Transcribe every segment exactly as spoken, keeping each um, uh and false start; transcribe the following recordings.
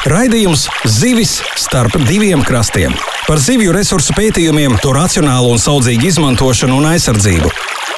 Raidījums Zivis starp diviem krastiem. Par zivju resursu pētījumiem, to racionālu un saudzīgu izmantošanu un aizsardzību.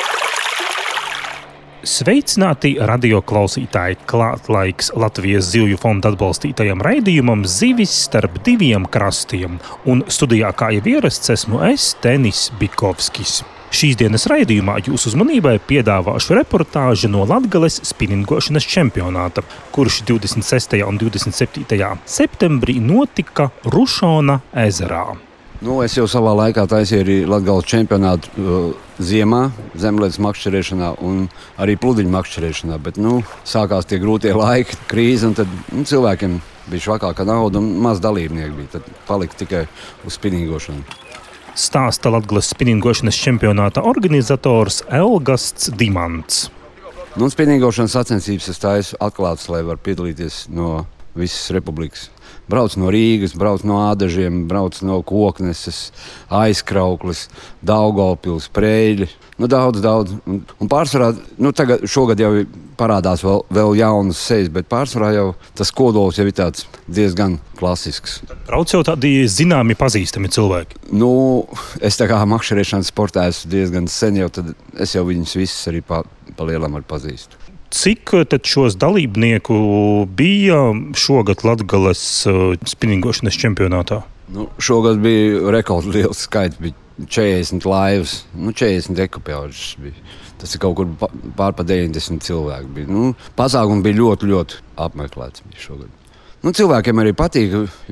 Sveicināti radioklausītāji! Klāt laiks Latvijas Zivju fonda atbalstītajam raidījumam Zivis starp diviem krastiem. Un studijā, kā jau ierasts, esmu es, Tenis Bikovskis. Šīs dienas raidījumā jūsu uzmanībai piedāvāšu reportāžu no Latgales spinningošanas čempionāta, kurš divdesmit sestajā un divdesmit septītajā septembrī notika Rušona ezerā. Nu, es jau savā laikā taisīju arī Latgales čempionātu uh, ziemā, zemlētas makšķerēšanā un arī pludiņu makšķerēšanā, bet nu, sākās tie grūtie laiki, krīze, un tad nu, cilvēkiem bija švakāka nauda un maz dalībnieki bija, tad palika tikai uz spinningošanu. Stāsta Latgales spinningošanas čempionāta organizators Elgasts Dimants. Nu, spinningošanas sacensības es taisu atklātas, lai var piedalīties no visas republikas. Brauc no Rīgas, brauc no Ādažiem, brauc no Kokneses, Aizkrauklis, Daugavpils, Preļi. Nu, daudz, daudz. Un, un pārsvarā, nu, tagad šogad jau parādās vēl, vēl jaunas sejas, bet pārsvarā jau tas kodols jau ir tāds diezgan klasisks. Brauc jau tādi zināmi, pazīstami cilvēki. Nu, es tā kā makšķerēšanas sportā esmu diezgan sen jau, tad es jau viņus visus arī pa, pa lielam arī pazīstu. Cik tad šos dalībnieku bija šogad Latgales spinningošanas čempionātā? Nu, šogad bija rekords liels skaits, bija četrdesmit laivas, nu, četrdesmit ekipāžas bija. Tas ir kaut kur pār pa deviņdesmit cilvēku bija. Nu, pasākumi bija ļoti, ļoti apmeklēts bija šogad. Nu, cilvēkiem arī patīk,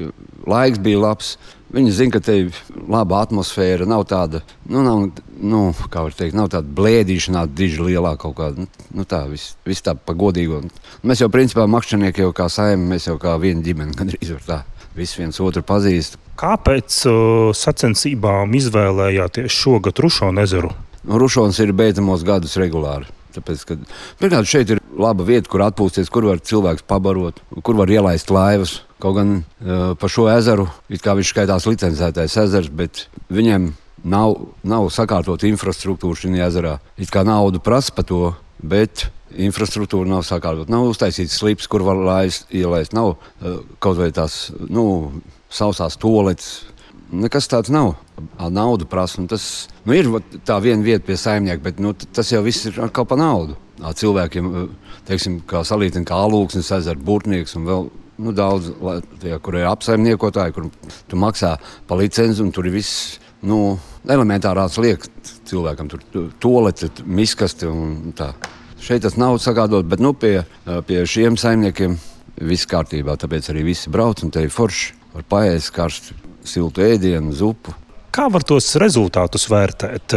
laiks bija labs. Viņi zina, ka te ir laba atmosfēra, nav tāda, nu, nav, nu, kā var teikt, nav tāda blēdīšanā, diži lielā kaut kāda, nu, tā, viss vis tā pa godīgo. Mēs jau, principā, makšķernieki jau kā saimi, mēs jau kā viena ģimene, gandrīz var tā, visi viens otru pazīst. Kāpēc uh, sacensībām izvēlējāties šogad Rušona ezeru? Nu, Rušons ir beidzamos gadus regulāri. Tāpēc, ka, pirmkārt, šeit ir laba vieta, kur atpūsties, kur var cilvēks pabarot, kur var ielaist laivas. Kaut gan uh, pa šo ezeru, it kā viņš skaitās licencētais ezers, bet viņiem nav, nav sakārtota infrastruktūra šajā ezerā. It kā naudu prasa par to, bet infrastruktūra nav sakārtota. Nav uztaisīts slips, kur var laist, ielaist. Nav uh, kaut vai tās, nu, sausās toaletes. Nekas tāds nav. Naudu prasa. Tas nu, ir tā viena vieta pie saimnieka, bet nu, tas jau viss ir kaut pa naudu. Cilvēkiem, teiksim, kā salīdzina, kā Alūksnes ezera, Burtnieks un vēl nu, daudz, tie, kur ir apsaimniekotāji, kur tu maksā pa licenci un tur ir viss nu, elementārās liekas cilvēkam. Tur toalete, miskaste un tā. Šeit tas nav sakārtot, bet nu, pie, pie šiem saimniekiem viss kārtībā, tāpēc arī visi brauc un te ir forši. Var paēst karstu siltu ēdienu, zupu. Kā var tos rezultātus vērtēt?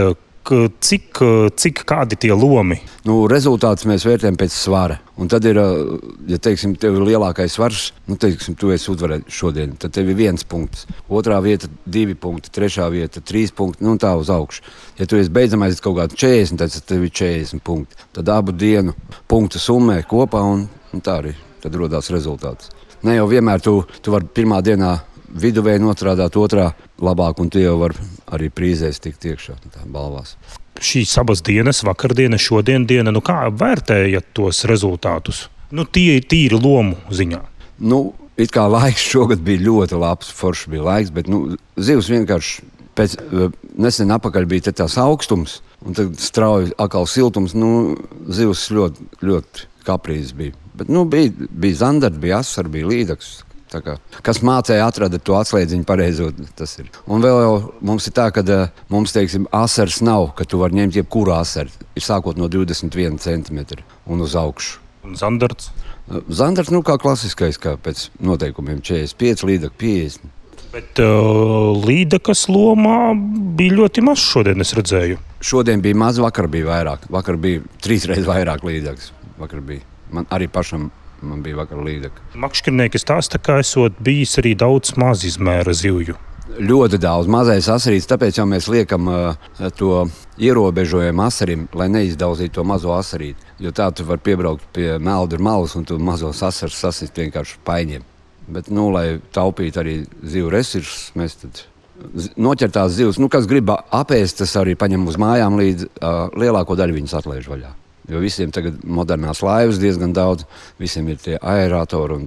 Cik, cik kādi tie lomi? Nu, rezultātus mēs vērtējam pēc svara. Un tad ir, ja teiksim, tev ir lielākais svars, nu, teiksim, tu esi uzvarējis šodien, tad tev ir viens punkts. Otrā vieta divi punkti, trešā vieta trīs punkti, nu tā uz augšu. Ja tu esi beidzamais kaut kādu četrdesmit, tad tev ir četrdesmit punkti. Tad abu dienu punktu summē kopā un, un tā arī. Tad rodās rezultāts. Ne jau vienmēr tu, tu vari pirmā dienā viduvēji nostrādāt, otrā labāk, un tu jau var arī prīzēs tikt iekšā tā, balvās. Šīs abas dienas, vakardiena, šodien diena, nu kā vērtējat tos rezultātus? Nu, tie ir tīri lomu ziņā. Nu, it kā laiks šogad bija ļoti labs, forši bija laiks, bet nu, zivs vienkārši pēc nesen apakaļ bija tās augstums, un tad strauji atkal siltums, nu, zivs ļoti, ļoti kaprīzes bija. Bet, nu, bija, bija zandarts, bija asar, bija līdaks. Tā kā, kas mācēja atrada to atslēdziņu pareizo, tas ir. Un vēl jau mums ir tā, ka mums, teiksim, asars nav, ka tu var ņemt jebkuru asaru. Ir sākot no divdesmit viena centimetra un uz augšu. Un zandarts? Zandarts, nu, kā klasiskais, kā pēc noteikumiem četrdesmit pieci, līdaka piecdesmit. Bet uh, līdakas lomā bija ļoti maz šodien, es redzēju. Šodien bija maz, vakar bija vairāk. Vakar bija trīsreiz vairāk līdakas. Vakar bija. Man arī pašam Man bija vakar līdaka. Makšķernieki stāsta, ka esot bijis arī daudz mazizmēra zivju. Ļoti daudz. Mazais asarīts, tāpēc jau mēs liekam uh, to ierobežojumu asarim, lai neizdauzītu to mazo asarīti. Jo tā tu var piebraukt pie meldra malas un tu mazos asars sasist vienkārši paiņiem. Bet, nu, lai taupītu arī zivju resursus, mēs tad noķertās zivs, nu, kas grib apēst, tas arī paņem uz mājām līdz uh, lielāko daļu viņus atlaiž vaļā. Jo visiem tagad modernās laivas diezgan daudz, visiem ir tie aerātori un tā.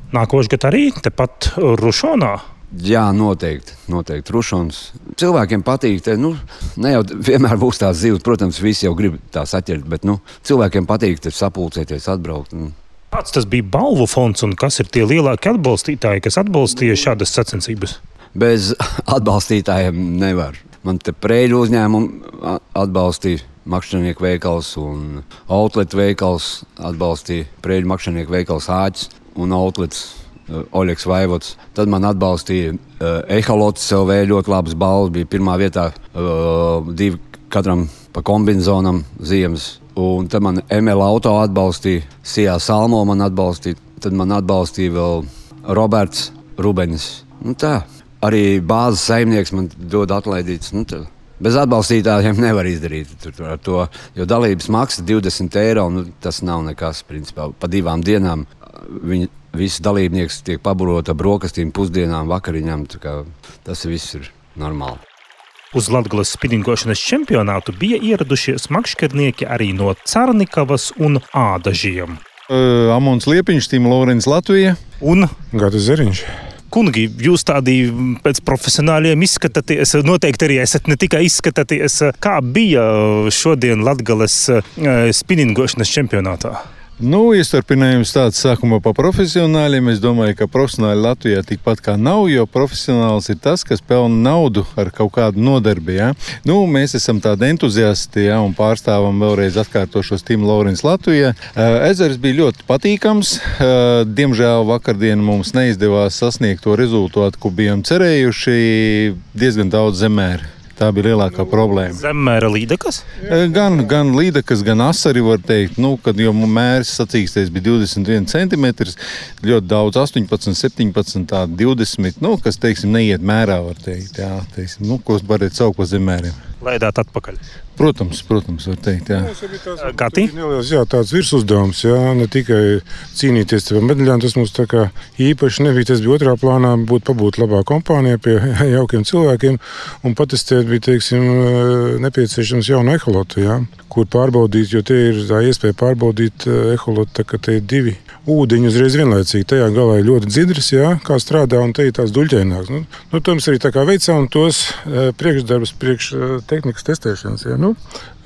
Nākošais gads arī tepat Rušonā. Jā, noteikti. noteikti. Rušons. Cilvēkiem patīk. Te, nu, ne jau vienmēr būs tās zivs, protams, visi jau grib tās atķert, bet nu, cilvēkiem patīk te sapulcēties, atbraukt. Un... Kāds tas bija balvu fonds un kas ir tie lielākie atbalstītāji, kas atbalstīja šādas sacensības? Bez atbalstītājiem nevar. Man te Preļu uzņēmumu atbalstīja makšķernieku veikals un outlet veikals atbalstīja Preļu makšķernieku veikals Āķis un outlets Oļegs Vaivods. Tad man atbalstīja uh, Eholots L V, ļoti labas balvas. Bija pirmā vietā uh, divi katram pa kombinzonam ziemas. Un tad man M L auto atbalstīja, Sijā Salmo man atbalstīja. Tad man atbalstīja vēl Roberts Rubenis. Nu tā, arī bāzes saimnieks man dod atlaidītas. Nu tā. Bez atbalstītājiem nevar izdarīt tur ar to, jo dalības maksa divdesmit eiro, nu tas nav nekas, principā. Pa divām dienām viņi visi dalībnieki tiek pabaroti ar brokastīm, pusdienām, vakariņām. Tas viss ir normāli. Uz Latgales spinningošanas čempionātu bija ieradušies makšķernieki arī no Carnikavas un Ādažiem. Uh, Amons Liepiņš, Tīma Lorens Latvija un Gatis Zeriņš. Kungi, jūs tādi pēc profesionāļiem izskatāties, noteikti arī esat ne tikai izskatāties. Kā bija šodien Latgales spinningošanas čempionātā? Nu, iestarpinājums tāds sākumā pa profesionāļiem. Es domāju, ka profesionāļi Latvijā tikpat kā nav, jo profesionāls ir tas, kas pelna naudu ar kaut kādu nodarbi. Ja? Nu, mēs esam tādi entuziasti, ja, un pārstāvam vēlreiz atkārtošos Tīma Lorens Latvijā. Ezers bija ļoti patīkams. Diemžēl vakardien mums neizdevās sasniegt to rezultātu, ko bijām cerējuši. Diezgan daudz zemēru. Tā bija lielākā problēma. Zemmēra līdekas? Gan, gan līdekas, gan asari var teikt. Nu, kad jau mērs sacīkstais bija divdesmit viens centimetrs, ļoti daudz, astoņpadsmit, septiņpadsmit, tā divdesmit, nu, kas, teiksim, neiet mērā, var teikt. Jā, teiksim, nu, ko varētu saukt par zemmēriem. Laidāt atpakaļ. Protams, protams, var teikt, jā. Gati? Jā, tāds virsuzdevums, jā, ne tikai cīnīties par medaļām, tas mums tā kā īpaši nebija, tas bija otrā plānā, būt pabūt labā kompānijā pie jaukiem cilvēkiem un patestēt bija, teiksim, nepieciešams jaunu eholotu, jā, kur pārbaudīt, jo tie ir tā iespēja pārbaudīt eholotu, tā ka te ir divi ūdeņi uzreiz vienlaicīgi. Tajā galā ir ļoti dzidrs, jā, kā strādā, un te ir tās duļķēnāks. Nu, nu, to mēs arī tā kā veicām tos priekšdarbus, priekš tehnikas testēšanas, jā, nu.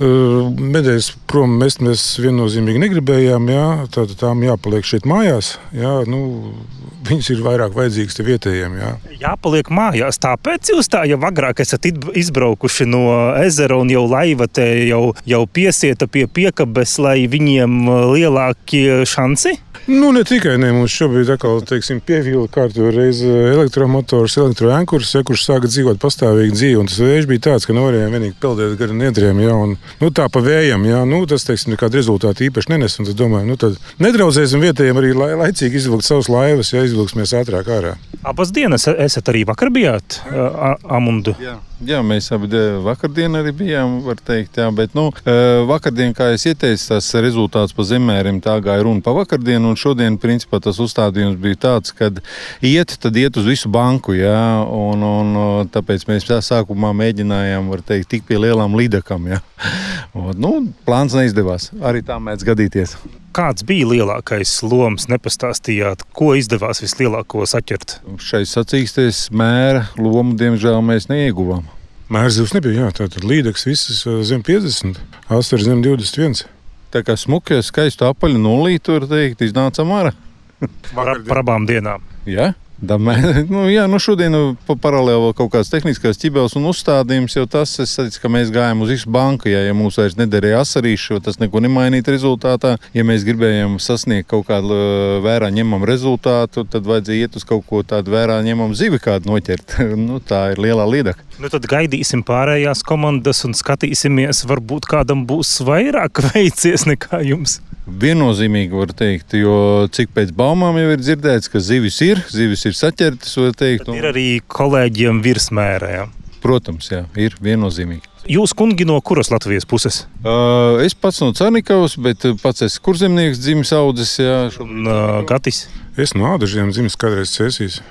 Medaļas prom mest mēs viennozīmīgi negribējām, jā, tātad tām jāpaliek šeit mājās, jā, nu, viņas ir vairāk vajadzīgas te vietējiem, jā. Jāpaliek mājās, tāpēc jūs tā jau agrāk esat izbraukuši no ezera un jau laiva te jau, jau piesieta pie piekabes, lai viņiem lielākie šansi? Nu, ne tikai, ne, mums šobrīd atkal, teiksim, pievīla kārtu reiz elektromotors, elektroankurs, ja, kurš sāka dzīvot pastāvīgi dzīvi, un tas vējš bija tāds, ka nevarējām vienīgi peldēt gar niedriem, ja, un, nu, tā pa vējam, ja, nu, tas, teiksim, nekādu rezultātu īpaši nenes, un tad domāju, nu, tad nedraudzēsim vietējiem arī lai, laicīgi izvilkt savus laivas, ja, izvilksimies ātrāk ārā. Abas dienas esat arī vakar bijāt, Amundu? Jā. Jā, mēs abi vakardien arī bijām, var teikt, jā, bet, nu, vakardien, kā es ieteicu, tas rezultāts pa zemmēriem, tā gāja runa pa vakardienu, un šodien, principā, tas uzstādījums bija tāds, kad iet, tad iet uz visu banku, jā, un, un tāpēc mēs tā sākumā mēģinājām, var teikt, tik pie lielām līdakam, jā. Un, nu, plāns neizdevās, arī tā mēdz gadīties. Kāds bija lielākais loms, nepastāstījāt, ko izdevās vislielāko saķert? Šai sacīksties mēra lomu, diemžēl, mēs neieguvām. Mērs zivs nebija, jā, tātad līdeks visas zem piecdesmit, astari zem divdesmit viens. Tā kā smukie, skaistu apaļu nulīti, var teikt, iznācām ārā. Par, par abām dienām. Jā. Damē, nu, jā, nu šodien pa paralēli kaut kāds tehniskās ķibeles un uzstādījums, jau tas, es teicu, ka mēs gājām uz visu banku, jā, ja mums vairs nederēja asarīšu, tas neko nemainīt rezultātā. Ja mēs gribējām sasniegt kaut kādu vērā ņemam rezultātu, tad vajadzēja iet uz kaut ko tādu vērā ņemam zivi kādu noķert. Nu, tā ir lielā līdaka. Nu, tad gaidīsim pārējās komandas un skatīsimies, varbūt kādam būs vairāk veicies nekā jums. Viennozīmīgi var teikt, jo cik pēc baumām jau ir dzirdēts, ka zivis ir, zivis ir saķertas, var teikt. Un... Ir arī kolēģiem virsmērā, jā? Protams, jā, ir viennozīmīgi. Jūs, kungi, no kuras Latvijas puses? Uh, es pats no Carnikavas, bet pats esmu kurzemnieks, dzimis audzis, jā. Un uh, Gatis? Es no Ādažiem dzimis kādreiz Cēsīs.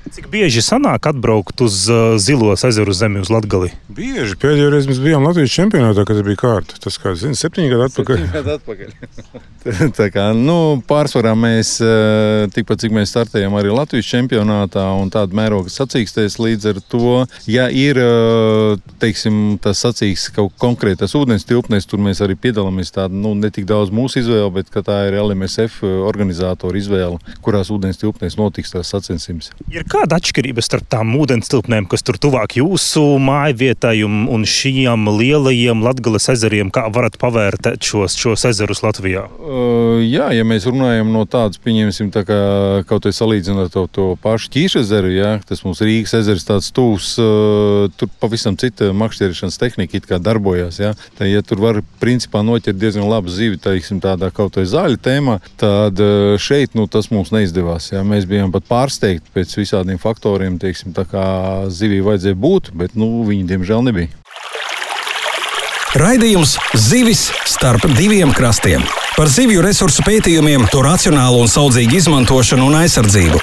Cik bieži sanāk atbraukt uz uh, Zilos ezeru zemi uz Latgali? Bieži. Pēdējo reizi mēs bijām Latvijas čempionātā, kad bija kārta. Tas kā, zini, septiņi gadu atpakaļ. Septiņi gadu atpakaļ. Tā kā, nu, pārsvarā mēs, tikpat cik mēs startējam arī Latvijas čempionātā un tāda mēroga sacīkstēs līdz ar to, ja ir, teiksim, tas sacīks kaut konkrētas ūdens tilpnēs, tur mēs arī piedalāmies tāda, nu, ne tik daudz mūsu izvēle, bet ka tā ir L M S F organizātora izvēle, kurās ūdens tilpnēs notiks tās sacensības. Ir kāda atšķirība starp tām ūdens tilpnēm, kas tur tuvāk jūsu mājvietai un, un šiem lielajiem Latgales ezeriem, kā varat pavērtēt šos, šos ezerus Latvijā? Uh, jā, ja mēs runājam no tādas, pieņemsim, tā kā kaut vai salīdzinot to, to pašu Ķīšu ezeru, jā, tas mums Rīgas ezers tāds tūs, uh, tur pavisam cita makšķerēšanas tehnika it kā darbojās, jā. Tā, ja tur var principā noķert diezgan labu zivi, teiksim, tādā kaut vai zāļu tēmā, tad uh, šeit, nu, tas mums neizdevās, jā. Mēs bijām pat pārsteigti pēc visādiem faktoriem, teiksim, tā kā zivī vajadzēja būt, bet, nu, viņi diemžēl nebija. Raidījums Zivis starp diviem krastiem. Par zivju resursu pētījumiem, to racionālu un saudzīgu izmantošanu un aizsardzību.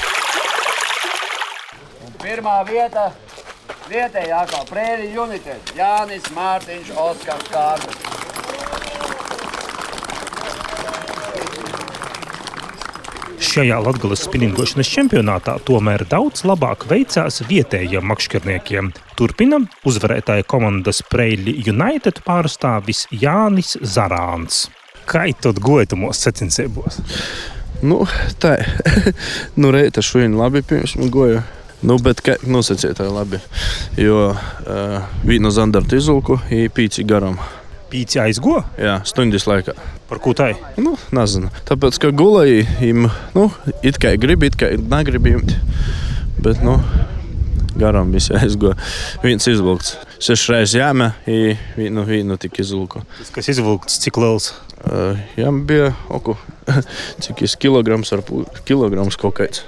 Un pirmā vieta vietējā kā Prairie United Jānis Mārtiņš, Oskars Kārlis. Šajā Latgales spinningošanas čempionātā tomēr daudz labāk veicās vietējiem makšķerniekiem. Turpina uzvarētāja komandas Prairie United pārstāvis Jānis Zarāns. Kā tad gojatumos sacensībos? Nu, tā. Nu, reita šodien labi pirms man goja. Nu, bet kā nosacītāji labi, jo uh, vīnu zandartu izulku i pīci garam. Pīci aizgo? Jā, stundas laikā. Par ko tai? Nu, nezinu. Tāpēc, ka gulēji, im, nu, it kā grib, it kā negrib imt. Bet, nu, garam visi aizgo. Viens izvilkts. Sešreiz jāmē, i vīnu, vīnu tik izvilku. Tas, kas izvilkts, cik liels? Uh, jāmē bija, oku, cik es kilograms ar kilograms kaut kāds.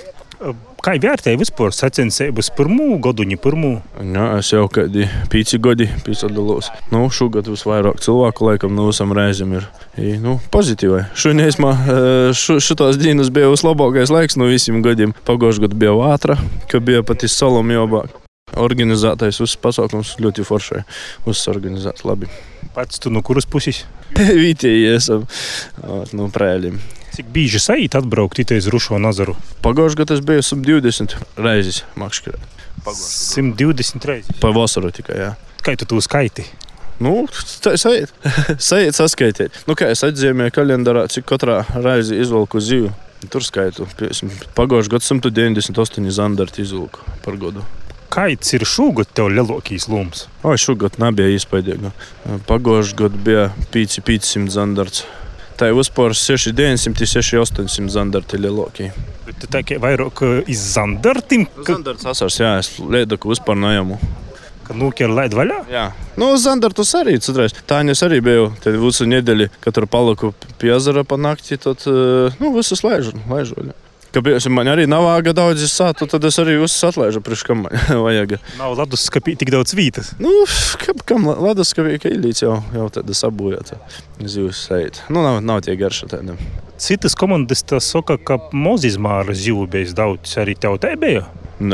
Kā vērtēja vispār sacensības pirmū goduņu pirmū? Jā, es jau kādi pīci godi pīsadalos. Nu, šogad visvairāk cilvēku laikam no visam reizēm ir. I, nu, pozitīvai. Šodien esmā, šitās dienas bija vislabākais laiks no visiem gadiem. Pagošu gadu bija vātra, ka bija pat iz salom jobāk. Organizētais uz pasākums ļoti foršai. Uzsorganizēts labi. Pats tu no kuras puses? Vītēji esam no Prēļiem. Cik bieži sajūt atbraukt itē uz Rušo nazaru? Pagājušajā gadā es biju simt divdesmit reizes makšķerē. simt divdesmit reizes? Pa vasaru tikai, jā. Kā tu to skaiti? Nu, tā sajūt. Sajūt saskaitīt. Nu, kā es atzīmēju kalendārā, cik katrā reizi izvalku zivu. Tur skaitu. Pagājušajā gadā simt deviņdesmit astoņi zandarti izvalku par godu. Kāds ir šogad tev lielākais lums? Oi, šogad nebija izpaidīga. Pagājušajā gadā bija pīci piecsimt zandarts. Tā ir uzpār seši deviņsimt, seši astoņsimt zandarti lielākie. Bet tu tā kā vairāk iz zandartim? Ka... Zandarts asars, jā, es liedaku uzpār najamu. Ka nūkier laid vaļā? Jā. Nu, zandartus arī citreiz. Tāņas arī biju. Tad visu nedēļu, katru paliku pie ezera pa nakti, tad, nu, visus laižu, laižu vaļā. Kāpēc man arī nav vāga daudz sātu, tad es arī visus atlaižu priekš, kam man vajag. Nav leduskapī tik daudz vītas? Nu, kam, kam leduskapī, ka ilīts jau, jau tāda sabūjāta zivs sajūt. Nu, nav, nav tie garša tādiem. Citas komandas tā saka, ka mozizmāra zivu bijis daudz. Arī tev tā bija? Nē.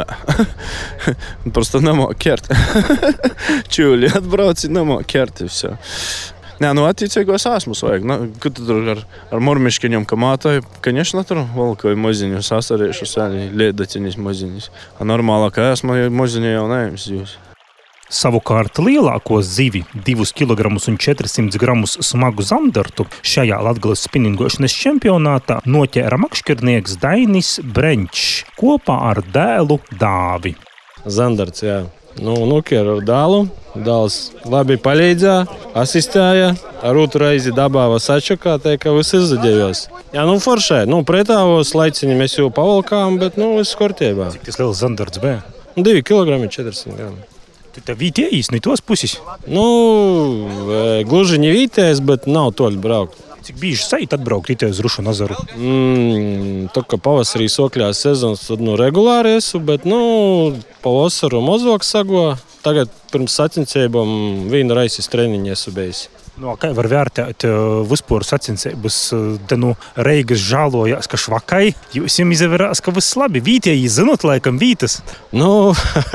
Просто nemāk kert. Čūļi atbrauci, nemāk kert visu. Nē, nu attiecīgos āsmus vajag. Nu, kad tu tur ar, ar mormiškiņiem, ka mātāju, конечно, tur valkoju moziņus, asarīšus, liedatiņus moziņus. A normālākā āsma moziņa jau neejams jūs. Savukārt lielāko zivi, divus kilogramus un četrsimt gramus smagu zandartu, šajā Latgales spinningošanas čempionātā noķēra makšķernieks Dainis Breņčs kopā ar dēlu Dāvi. Zandarts, jā. Nu, noķēra ar dēlu. Dēls labi palīdzēja, asistēja. Ar otru reizi dabāva sačakā, tā ka viss izzaģējos. Jā, nu foršai. Nu, pretāvos laiciņi mēs jau pavalkām, bet, nu, viss kārtībā. Cik tas liels zandarts bija? divi kilogrami četrsimt gramu. Tu te vītējis, no tos puses? Nu, gluži ne vītējis, bet nav toļi braukt. Cik bieži sajūt atbraukt itē uz Rušu nazaru? Mm, tā kā pavasarī sokļās sezonas, tad nu regulāri esu, bet, nu, pavasaru mozāk sago. Tagad pirms sacensībām vienu reizi treniņu esmu bijis. No, kā var vērtēt vispār sacensības, te nu Reigas žālojās, ka švakai, jūs jums izavērās, ka viss labi, vītieji zinot laikam vītas? Nu,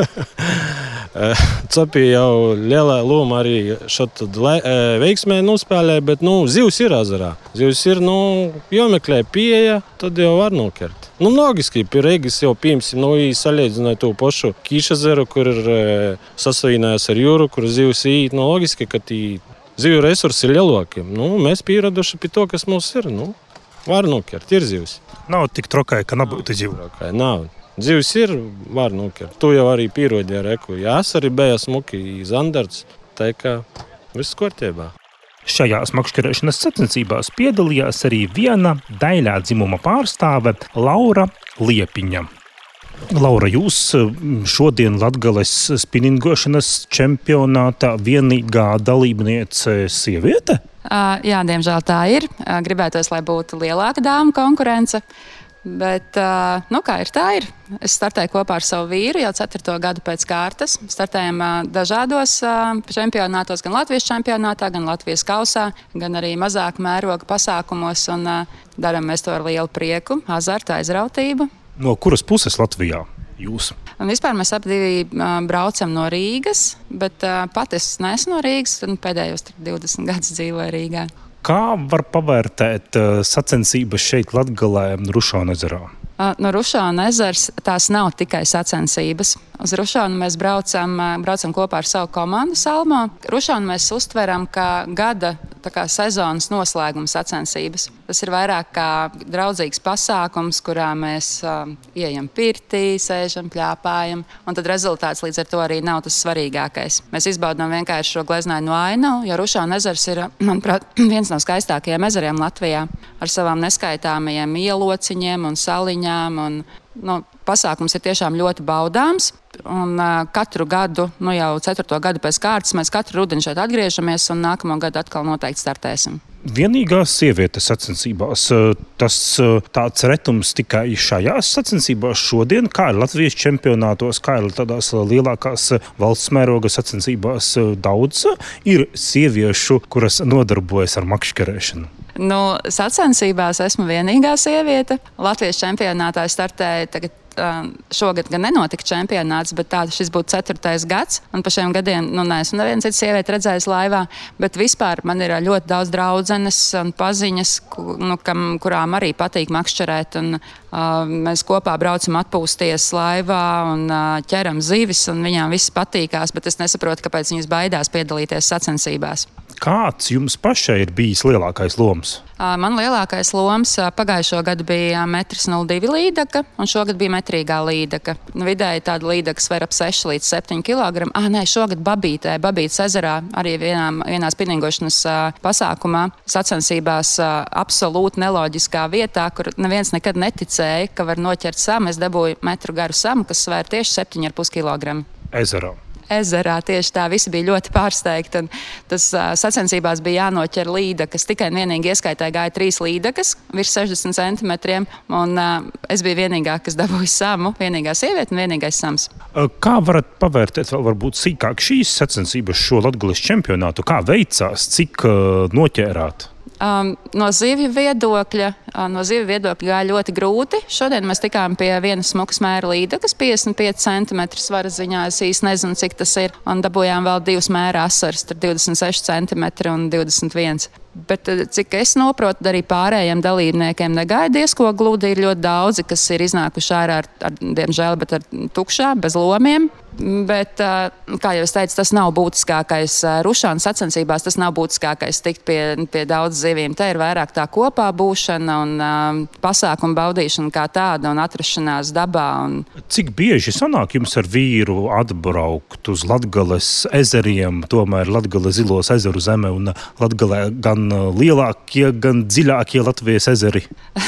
Copī jau lielā loma arī šot veiksmē nospēlē, bet, nu, zivs ir azarā. Zivs ir, nu, jomeklē pieeja, tad jau var nokert. Nu, logiski, pie Reigas jau pīmsim, nu, salīdzināja to pašu Kīšazeru, kur ir sasavīnājās ar jūru, kur zivs īt, nu, logiski, ka tī zivju resursi ir lielāki. Nu, mēs pieraduši pie to, kas mums ir, nu, var nokert, ir zivs. Nav tik trokai, ka nebūtu zivu. Trokai, nav. Zivs ir, var nokert. Tu jau arī pierodīja reku. Jās arī bija smuki zandarts, tā kā viss kārtībā. Šajās makšķerēšanas sacensībās piedalījās arī viena daļā dzimuma pārstāve Laura Liepiņa. Laura, jūs šodien Latgales spinningošanas čempionātā vienīgā dalībniece sieviete? Uh, jā, diemžēl tā ir. Uh, gribētos, lai būtu lielāka dāmu konkurence. Bet, uh, nu kā ir, tā ir. Es startēju kopā ar savu vīru jau ceturto gadu pēc kārtas. Startējam uh, dažādos uh, čempionātos, gan Latvijas čempionātā, gan Latvijas kausā, gan arī mazāk mēroga pasākumos. Un uh, daram mēs to ar lielu prieku, azartu, aizrautību. No kuras puses Latvijā jūs? Un vispār mēs ap divi uh, braucam no Rīgas, bet uh, pat es neesmu no Rīgas, un pēdējos divdesmit gadus dzīvoju Rīgā. Kā var pavērtēt uh, sacensības šeit Latgalē, Rušāna ezerā? Uh, no Rušāna ezers tās nav tikai sacensības. Uz Rušānu mēs braucam, uh, braucam kopā ar savu komandu Salmo. Rušānu mēs uztveram kā gada tā kā sezonas noslēguma sacensības. Tas ir vairāk kā draudzīgs pasākums, kurā mēs uh, ieejam pirtī, sēžam, pļāpājam, un tad rezultāts līdz ar to arī nav tas svarīgākais. Mēs izbaudām vienkārši šo gleznainu ainavu, jo Rušāna ezers ir, manuprāt, viens no skaistākajiem ezeriem Latvijā ar savām neskaitāmajiem ielociņiem un saliņām. Un, nu, pasākums ir tiešām ļoti baudāms. Un, uh, katru gadu, nu jau ceturto gadu pēc kārtas, mēs katru rudeni šeit atgriežamies un nākamo gadu atkal noteikti startēsim. Vienīgā sieviete sacensībās, tas tāds retums tikai šajās sacensībās šodien, kā ir Latvijas čempionātos, kā ir tādās lielākās valsts mēroga sacensībās daudz, ir sieviešu, kuras nodarbojas ar makšķerēšanu. Nu, sacensībās esmu vienīgā sieviete. Latvijas čempionātā startēja tagad. Šogad gan nenotika čempionāts, bet tā šis būtu ceturtais gads. Un pa šiem gadiem, nu, neesmu neviena cita sieviete redzējusi laivā, bet vispār man ir ļoti daudz draudzenes un paziņas, nu, kam, kurām arī patīk makšķerēt. Un, uh, mēs kopā braucam atpūsties laivā un uh, ķeram zivis, un viņām viss patīkās, bet es nesaprotu, kāpēc viņas baidās piedalīties sacensībās. Kāds jums pašai ir bijis lielākais loms? Man lielākais loms pagājušo gadu bija metrs nulle divi līdaka, un šogad bija metrīgā līdaka. Vidēji tāda līdaka sver ap seši līdz septiņi kilogrami. Ah, nē, šogad Babītē, Babītes ezerā, arī vienā, vienā spinningošanas pasākumā, sacensībās absolūti neloģiskā vietā, kur neviens nekad neticēja, ka var noķert samu. Es dabūju metru garu samu, kas svēr tieši septiņi ar pus kilogrami. Ezerā. Ezerā tieši tā, visi bija ļoti pārsteigti. Tas uh, sacensībās bija jānoķer līdakas. Tikai un vienīgi ieskaitai gāja trīs līdakas, virs sešdesmit centimetriem. Un uh, es biju vienīgā, kas dabūja samu, vienīgā sieviete un vienīgais sams. Kā varat pavērtēt vēl varbūt sīkāk šīs sacensības šo Latgales čempionātu? Kā veicās, cik uh, noķērāt? Um, no zivju viedokļa, uh, no zivju viedokļa gāja ļoti grūti. Šodien mēs tikām pie vienas smukas mēra līdakas, piecdesmit pieci centimetri svara ziņā. Es īsti nezinu, cik tas ir. Un dabūjām vēl divas mēra asaras, divdesmit seši centimetri un divdesmit viens. Bet, cik es noprotu, arī pārējiem dalībniekiem negāja diezko gludi. Ir ļoti daudzi, kas ir iznākuši ārā ar, ar, diemžēl, bet ar tukšā, bez lomiem. Bet, kā jau es teicu, tas nav būtiskākais Rušānas sacensībās, tas nav būtiskākais tikt pie, pie daudz zivīm. Te ir vairāk tā kopā būšana un um, pasākuma baudīšana kā tāda un atrašanās dabā. Un... Cik bieži sanāk jums ar vīru atbraukt uz Latgales ezeriem, tomēr Latgale zilos ezeru zeme un Latgalē gan lielākie, gan dziļākie Latvijas ezeri?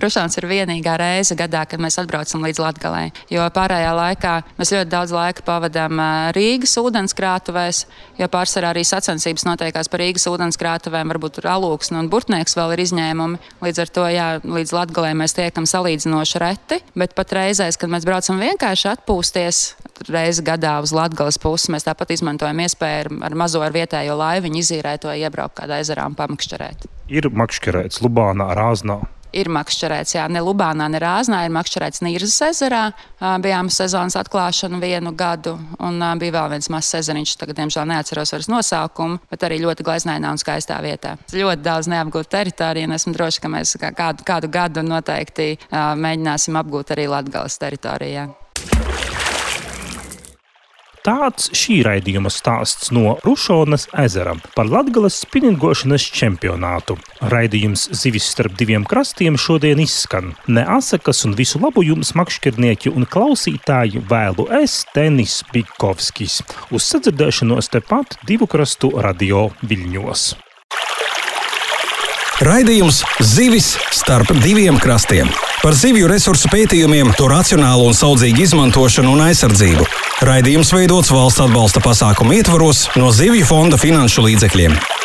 Rušāns ir vienīgā reize gadā, kad mēs atbraucam līdz Latgalei, jo pārējā laikā mēs ļoti daudz laika pavadām Rīgas ūdenskrātuvēs, jo pārsvarā arī sacensības notiekās par Rīgas ūdenskrātuvēm, varbūt tur Alūksne un Burtnieks vēl ir izņēmumi. Līdz ar to, jā, līdz Latgalei mēs tiekam salīdzinoši reti, bet pat reizēs, kad mēs braucam vienkārši atpūsties, reizi gadā uz Latgales pusi, mēs tāpat izmantojam iespēju ar, ar mazo ar vietējo laiviņu izīrēt vai iebraukt kādā ezerā un pamakšķerēt. Ir makšķerēts Lubānā, Rāznā. Ir makšķerēts, jā, ne Lubānā, ne Rāznā, ir makšķerēts Nirzas ezerā. Bijām sezonas atklāšanu vienu gadu, un bija vēl viens mazs ezeriņš, tagad, diemžēl, neatceros vairs nosaukumu, bet arī ļoti glaiznainā un skaistā vietā. Ļoti daudz neapgūt teritoriju, un esmu droši, ka mēs kādu, kādu gadu noteikti mēģināsim apgūt arī Latgales teritorijā. Tāds šī raidījuma stāsts no Rušonas ezera par Latgales spinningošanas čempionātu. Raidījums Zivis starp diviem krastiem šodien izskan. Ne asakas un visu labu jums, makšķernieki un klausītāji, vēlu es, Tenis Bikovskis. Uz sadzirdēšanos tepat Divu krastu radio Viļņos. Raidījums Zivis starp diviem krastiem. Par zivju resursu pētījumiem, to racionālu un saudzīgu izmantošanu un aizsardzību. Raidījums veidots valsts atbalsta pasākumu ietvaros no Zivju fonda finanšu līdzekļiem.